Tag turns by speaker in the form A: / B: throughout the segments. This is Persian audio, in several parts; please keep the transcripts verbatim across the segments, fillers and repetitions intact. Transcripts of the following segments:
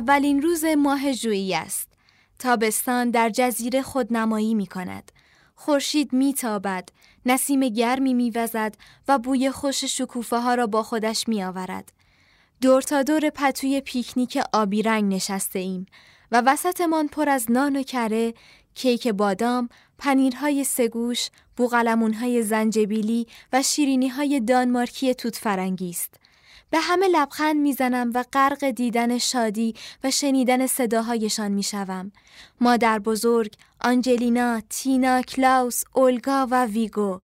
A: اولین روز ماه ژوئیه است. تابستان در جزیره خودنمایی می کند. خورشید می تابد، نسیم گرمی می وزد و بوی خوش شکوفه ها را با خودش می آورد. دور تا دور پتوی پیکنیک آبی رنگ نشسته ایم و وسطمان پر از نان و کره، کیک بادام، پنیرهای سگوش، بوقلمونهای زنجبیلی و شیرینیهای دانمارکی توت فرنگی است. به همه لبخند میزنم و غرق دیدن شادی و شنیدن صداهایشان میشوم. مادر بزرگ، آنجلینا، تینا، کلاوس، اولگا و ویگو.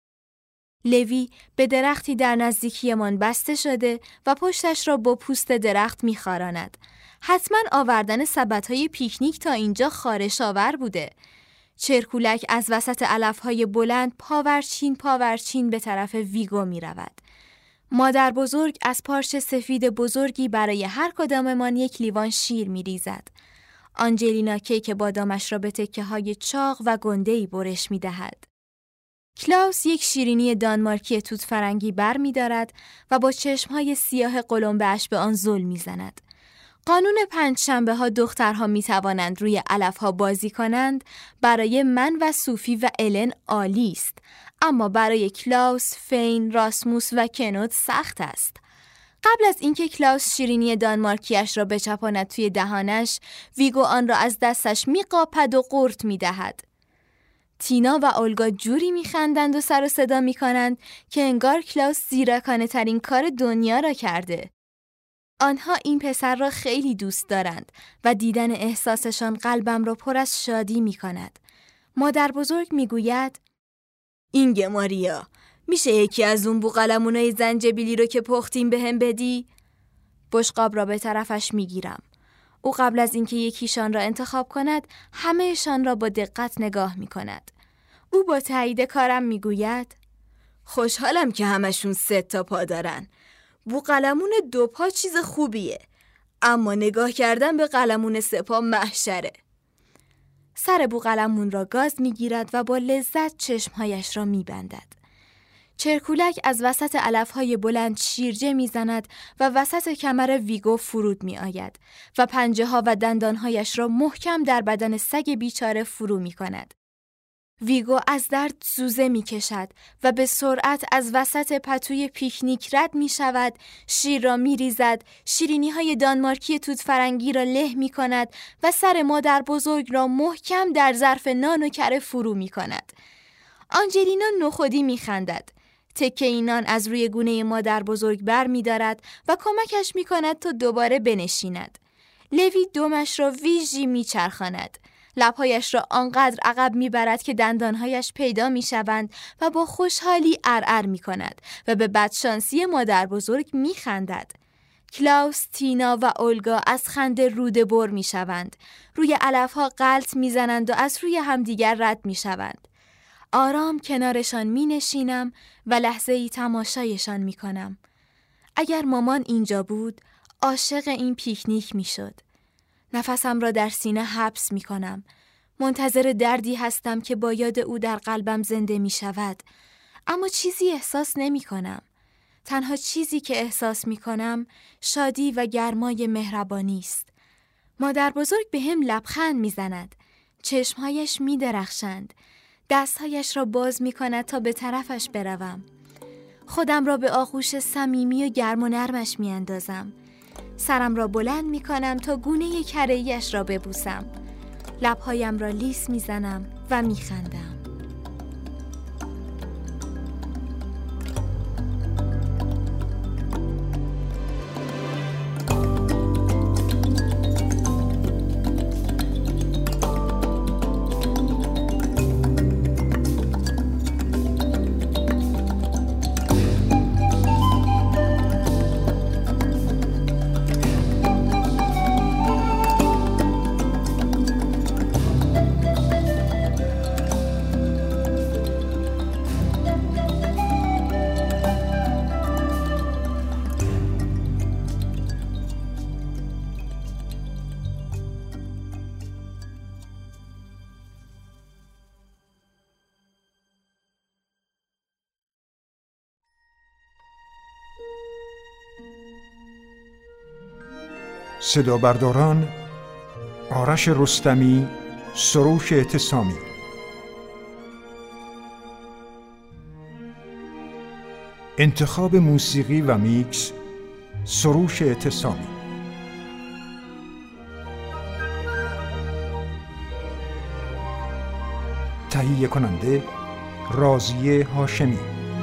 A: لوی به درختی در نزدیکیمان بسته شده و پشتش را با پوست درخت میخاراند. حتما آوردن سبدهای پیکنیک تا اینجا خارش‌آور بوده. چرکولک از وسط علفهای بلند پاورچین پاورچین به طرف ویگو می رود. مادر بزرگ از پارچه سفید بزرگی برای هر کداممان یک لیوان شیر می ریزد. آنجلینا کیک بادامش را به تکه های چاق و گنده‌ای برش می دهد. کلاوس یک شیرینی دانمارکی توت فرنگی بر می دارد و با چشمهای سیاه قلمبه‌اش به آن زل می زند. قانون پنج شنبه ها دخترها می توانند روی علف ها بازی کنند برای من و صوفی و الن عالی است، اما برای کلاوس، فین، راسموس و کنوت سخت است. قبل از اینکه کلاوس شیرینی دانمارکیش را بچپاند توی دهانش، ویگو آن را از دستش می قاپد و قورت می دهد. تینا و اولگا جوری می خندند و سر و صدا می کنند که انگار کلاوس زیرکانه ترین کار دنیا را کرده. آنها این پسر را خیلی دوست دارند و دیدن احساسشان قلبم را پر از شادی می کند. مادر بزرگ می گوید اینگه ماریا، میشه یکی از اون بوقلمونای زنجبیلی رو که پختیم به هم بدی؟ بشقاب را به طرفش می گیرم. او قبل از اینکه یکیشان را انتخاب کند همهشان را با دقت نگاه می کند. او با تایید کارم می گوید خوشحالم که همشون سه تا پا دارن. بوقلمون دو پا چیز خوبیه، اما نگاه کردن به قلمون سه پا محشره. سر بوقلمون را گاز می گیرد و با لذت چشمهایش را می بندد. چرکولک از وسط علفهای بلند شیرجه می زند و وسط کمر ویگو فرود می آید و پنجه ها و دندانهایش را محکم در بدن سگ بیچاره فرو می کند. ویگو از درد زوزه می کشد و به سرعت از وسط پتوی پیکنیک رد می شود، شیر را می ریزد، شیرینی های دانمارکی توت فرنگی را له می کند و سر مادر بزرگ را محکم در ظرف نان و کره فرو می کند. آنجلینا نخودی می خندد. تکه این نان از روی گونه مادر بزرگ بر می دارد و کمکش می کند تا دوباره بنشیند. لوی دومش را ویژی می چرخاند. لبهایش را آنقدر عقب می برد که دندانهایش پیدا می شوند و با خوشحالی ارعر می کند و به بدشانسی مادر بزرگ می خندد. کلاوس، تینا و اولگا از خنده روده بر می شوند. روی علفها غلط می زنند و از روی همدیگر رد می شوند. آرام کنارشان می نشینم و لحظه ای تماشایشان می کنم. اگر مامان اینجا بود، عاشق این پیکنیک می شد. نفسم را در سینه حبس می کنم. منتظر دردی هستم که با یاد او در قلبم زنده می شود. اما چیزی احساس نمی کنم. تنها چیزی که احساس می کنم شادی و گرمای مهربانی است. مادر بزرگ به هم لبخند می زند. چشمهایش می درخشند. دستهایش را باز می کند تا به طرفش بروم. خودم را به آغوش صمیمی و گرم و نرمش می اندازم. سرم را بلند می کنم تا گونه کره‌ایش را ببوسم. لبهایم را لیس می زنم و می خندم.
B: صدا برداران آرش رستمی، سروش اعتصامی. انتخاب موسیقی و میکس سروش اعتصامی. تهیه کننده راضیه هاشمی.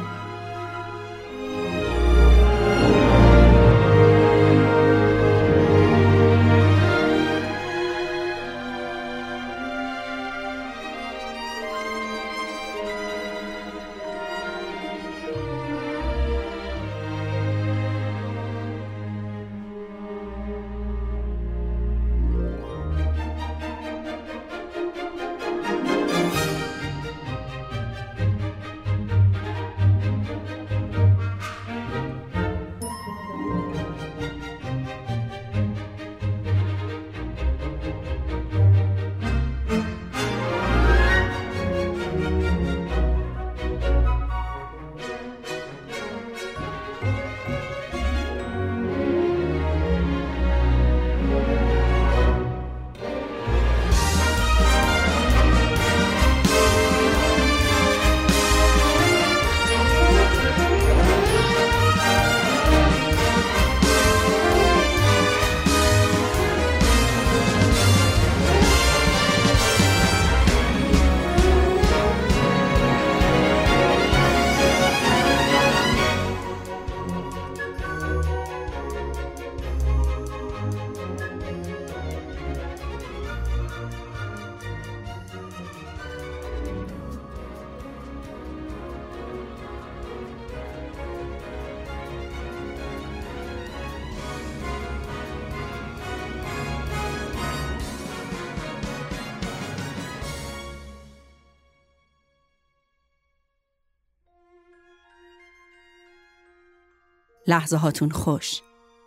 C: لحظه هاتون خوش.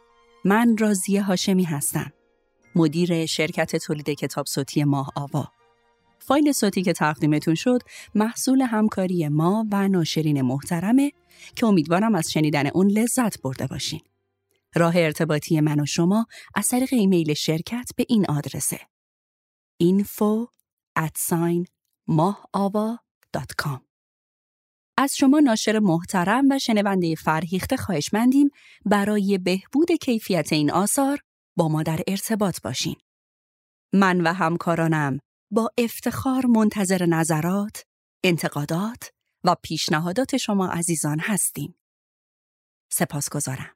C: من راضیه هاشمی هستم، مدیر شرکت تولید کتاب صوتی ماه آوا. فایل صوتی که تقدیمتون شد محصول همکاری ما و ناشرین محترمه که امیدوارم از شنیدن اون لذت برده باشین. راه ارتباطی من و شما از طریق ایمیل شرکت به این آدرسه: info at mahaava dot com. از شما ناشر محترم و شنونده فرهیخته خواهشمندیم برای بهبود کیفیت این آثار با ما در ارتباط باشین. من و همکارانم با افتخار منتظر نظرات، انتقادات و پیشنهادات شما عزیزان هستیم. سپاسگزارم.